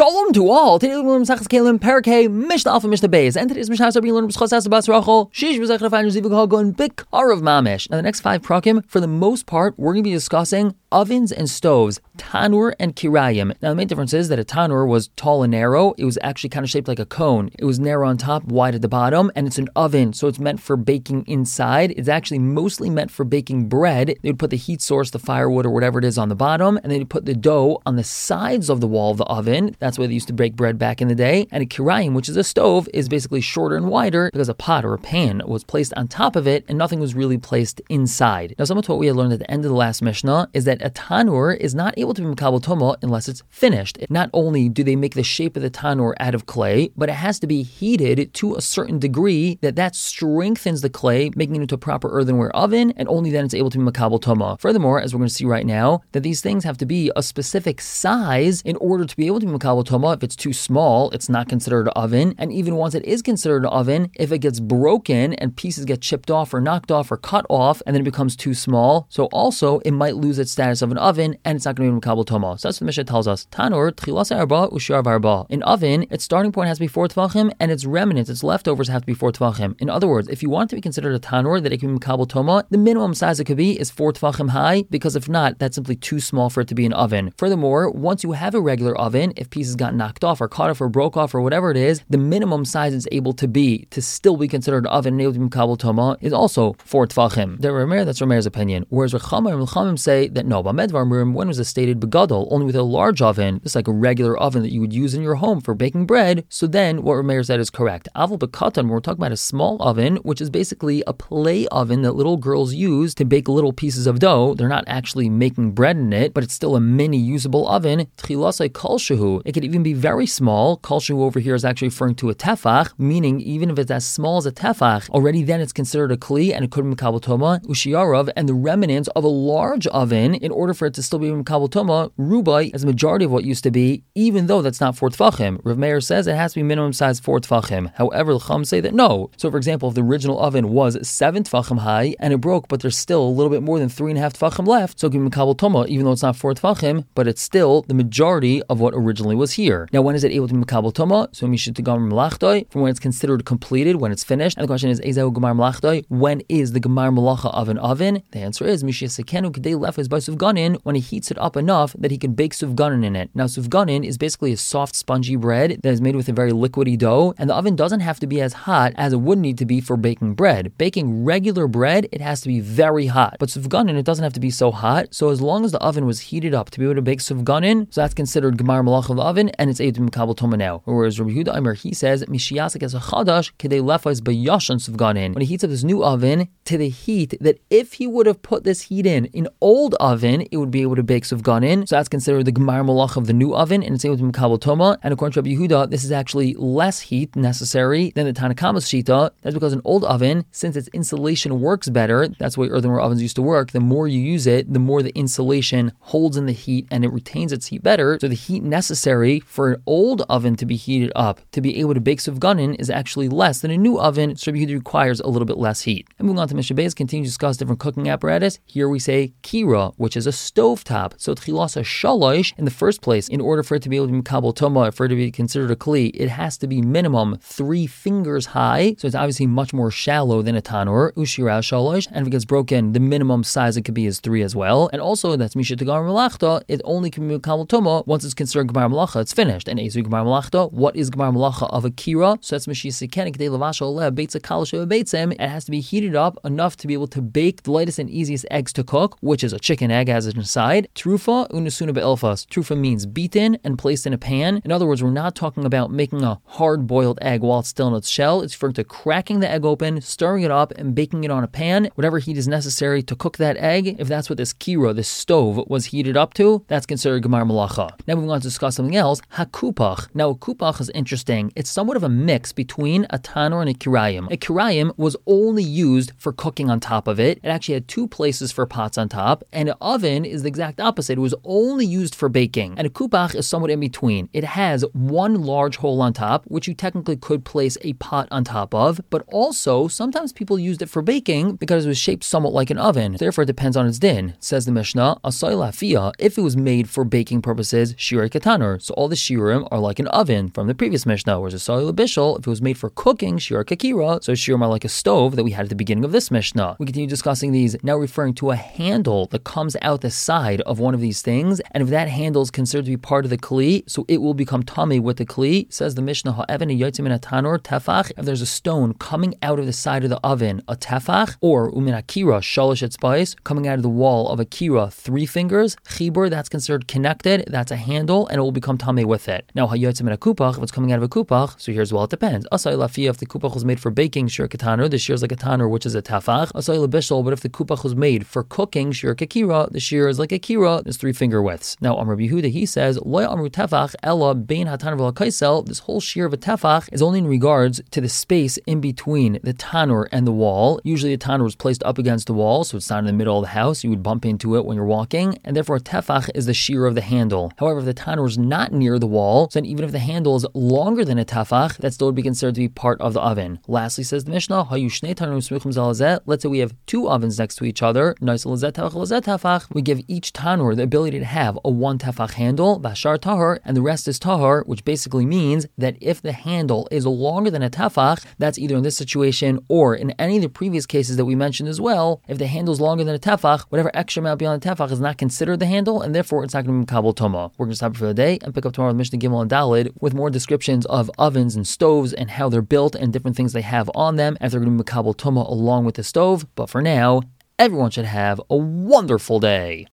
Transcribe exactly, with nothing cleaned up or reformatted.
Shalom to all. Today we're going to learn Masechtas Kelim, Perkei, Mishnah Alpha, Mishnah Beis. And today's Mishnah we learn B'schos Asa Bas Rachel, Shish B'zech Rafayin Zivug Hagon, Bikar of Mamish. Now the next five prakim, for the most part, we're going to be discussing ovens and stoves, tanur and kirayim. Now the main difference is that a tanur was tall and narrow. It was actually kind of shaped like a cone. It was narrow on top, wide at the bottom, and it's an oven, so it's meant for baking inside. It's actually mostly meant for baking bread. They would put the heat source, the firewood or whatever it is on the bottom, and they'd put the dough on the sides of the wall of the oven. That's where they used to bake bread back in the day. And a kirayim, which is a stove, is basically shorter and wider because a pot or a pan was placed on top of it and nothing was really placed inside. Now some of what we had learned at the end of the last Mishnah is that a tanur is not able to be Mekabel Tumah unless it's finished. Not only do they make the shape of the tanur out of clay, but it has to be heated to a certain degree that that strengthens the clay, making it into a proper earthenware oven, and only then it's able to be Mekabel Tumah. Furthermore, as we're going to see right now, that these things have to be a specific size in order to be able to be Mekabel Tumah. If it's too small, it's not considered an oven, and even once it is considered an oven, if it gets broken and pieces get chipped off or knocked off or cut off, and then it becomes too small, so also it might lose its status of an oven, and it's not going to be Mekabel Tumah. So that's what the Mishnah tells us. Tanur, tchilas arba, ushar arba. An oven, its starting point has to be four tvachim, and its remnants, its leftovers have to be four tvachim. In other words, if you want it to be considered a tanur that it can be Mekabel Tumah, the minimum size it could be is four tvachim high, because if not, that's simply too small for it to be an oven. Furthermore, once you have a regular oven, if pieces got knocked off or cut off or broke off or whatever it is, the minimum size it's able to be to still be considered an oven and able to be Mekabel Tumah is also four tvachim. The Rameir, that's Rameir's opinion. Whereas Rechamim and Rechamim say that no, Bamedvar, when was it stated begadol, only with a large oven, just like a regular oven that you would use in your home for baking bread. So then what Rameir said is correct. Avol bekatan, when we're talking about a small oven, which is basically a play oven that little girls use to bake little pieces of dough. They're not actually making bread in it, but it's still a mini usable oven. Tchilasai kalshahu. It could even be very small. Kalshahu over here is actually referring to a tefach, meaning even if it's as small as a tefach, already then it's considered a kli and it could be Mekabel Tumah. Ushiyarav, and the remnants of a large oven, in order for it to still be Mekabel Tumah, rubai is the majority of what used to be, even though that's not four tefachim. Rav Meir says it has to be minimum size four tefachim. However, the Chum say that no. So for example, if the original oven was seven tefachim high and it broke, but there's still a little bit more than three and a half tefachim left, so it can be Mekabel Tumah, even though it's not four tefachim, but it's still the majority of what originally was here. Now, when is it able to be Mekabel Tumah? So Mishat Gamar Malachtoi, from when it's considered completed, when it's finished. And the question is, Ezeu Gamar Malachtoi, when is the Gamar Malacha of an oven? The answer is Mishat Sekenu Kedei Lefes by Suvganin, when he heats it up enough that he can bake Suvganin in it. Now, Suvganin is basically a soft, spongy bread that is made with a very liquidy dough, and the oven doesn't have to be as hot as it would need to be for baking bread. Baking regular bread, it has to be very hot. But Suvganin, it doesn't have to be so hot, so as long as the oven was heated up to be able to bake Suvganin, so that's considered Gemar Malach of the oven, and it's able to be Mekabel Tumah now. Whereas Rabbi Yehuda Aimer, he says, Mishiyasik as a chadash, kedei lefais bayashan Suvganin. When he heats up this new oven to the heat that if he would have put this heat in an old oven, it would be able to bake Suvganin, so that's considered the Gemar Malach of the new oven, and it's able to be Mekabel Tumah. And according to Rabbi Yehuda, this is actually less heat necessary than the Tanakama's Shita. That's because an old oven, since its insulation works better, that's the way earthenware ovens used to work, the more you use it, the more the insulation holds in the heat and it retains its heat better. So the heat necessary for an old oven to be heated up to be able to bake Suvganin is actually less than a new oven, so Rabbi Yehuda requires a little bit less heat. And moving on to Mishnah Beis, continue to discuss different cooking apparatus. Here we say kira, which is a stovetop. So tchilasa shalosh, in the first place, in order for it to be able to be Mekabel Tumah, for it to be considered a kli, it has to be minimum three fingers high. So it's obviously much more shallow than a tanur. Ushira shalosh, and if it gets broken, the minimum size it could be is three as well. And also, that's Mishat Gamar Malachta, it only can be Mekabel Tumah once it's considered Gemar Malacha, it's finished. And Ezu Gemar Malachta, what is Gemar Malacha of a kira? So that's Mishias Sekenik de Lavasha Le Beitza Kalasha Beitzem. It has to be heated up enough to be able to bake the lightest and easiest eggs to cook, which is a chicken egg as an aside. Trufa unasuna be'elfas. Trufa means beaten and placed in a pan. In other words, we're not talking about making a hard-boiled egg while it's still in its shell. It's referring to cracking the egg open, stirring it up, and baking it on a pan. Whatever heat is necessary to cook that egg, if that's what this kira, this stove, was heated up to, that's considered Gemar Malacha. Now moving on to discuss something else, hakupach. Now a kupach is interesting. It's somewhat of a mix between a tanur and a kirayim. A kirayim was only used for cooking on top of it. It actually had two places for pots on top, and an oven is the exact opposite. It was only used for baking. And a kupach is somewhat in between. It has one large hole on top, which you technically could place a pot on top of, but also sometimes people used it for baking because it was shaped somewhat like an oven. Therefore, it depends on its din. Says the Mishnah, asay lafia, if it was made for baking purposes, shirei katanur. So all the shiurim are like an oven from the previous Mishnah, whereas a soil bishul, if it was made for cooking, shiur kakira, so shiurim are like a stove that we had at the beginning of this Mishnah. We continue discussing these, now referring to a handle that comes out the side of one of these things, and if that handle is considered to be part of the kli, so it will become tummy with the kli. Says the Mishnah, ha'evan yotzim min hatanur tefach, if there's a stone coming out of the side of the oven, a tefach, or umin akira shalosh etzbais, coming out of the wall of a kira, three fingers, chibur, that's considered connected, that's a handle, and it will become tummy with it. Now hayotzim min hakupach, if it's coming out of a kupach, so here's well it depends. Asay lafiyah, if the kupach was made for baking, shir katanur, the shir is like a tanur, which is a tefach. Asay labishal, but if the kupach was made for cooking, shir kakira, the shir is like a kira, there's three finger widths. Now Amr Yehuda, he says, loy amru tefach ella bein hatanur v'la kaisel, this whole shir of a tefach is only in regards to the space in between the tanur and the wall. Usually the tanur is placed up against the wall, so it's not in the middle of the house, you would bump into it when you're walking, and therefore tefach is the shir of the handle. However, if the tanur is not near the wall, so then even if the handle is longer than a tefach, that still would be considered to be part of the oven. Lastly, says the Mishnah, let's say we have two ovens next to each other, we give each tanur the ability to have a one tefach handle, bashar tahar, and the rest is tahar, which basically means that if the handle is longer than a tefach, that's either in this situation or in any of the previous cases that we mentioned as well, if the handle is longer than a tefach, whatever extra amount beyond the tefach is not considered the handle, and therefore it's not going to be kabel toma. We're going to stop it for the day and pick up tomorrow with Mishnah Gimel and Dalid with more descriptions of ovens and stoves and how they're built and different things they have on them, and if they're going to be kabel toma along with the stove. But for now, everyone should have a wonderful day.